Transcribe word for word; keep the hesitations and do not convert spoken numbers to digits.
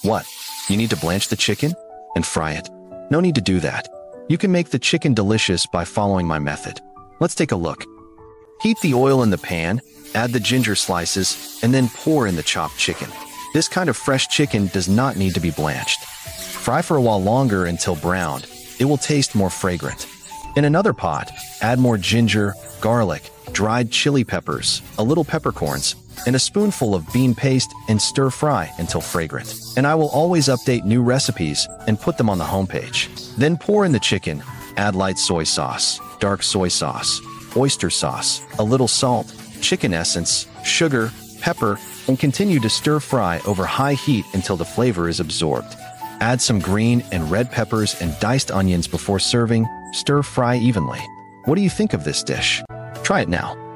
What? You need to blanch the chicken and fry it? No need to do that. You can make the chicken delicious by following my method. Let's take a look. Heat the oil in the pan, add the ginger slices, and then pour in the chopped chicken. This kind of fresh chicken does not need to be blanched. Fry for a while longer until browned. It will taste more fragrant. In another pot, add more ginger, garlic, dried chili peppers, a little peppercorns, and a spoonful of bean paste and stir fry until fragrant. And I will always update new recipes and put them on the homepage. Then pour in the chicken, add light soy sauce, dark soy sauce, oyster sauce, a little salt, chicken essence, sugar, pepper, and continue to stir fry over high heat until the flavor is absorbed. Add some green and red peppers and diced onions before serving. Stir fry evenly. What do you think of this dish? Try it now.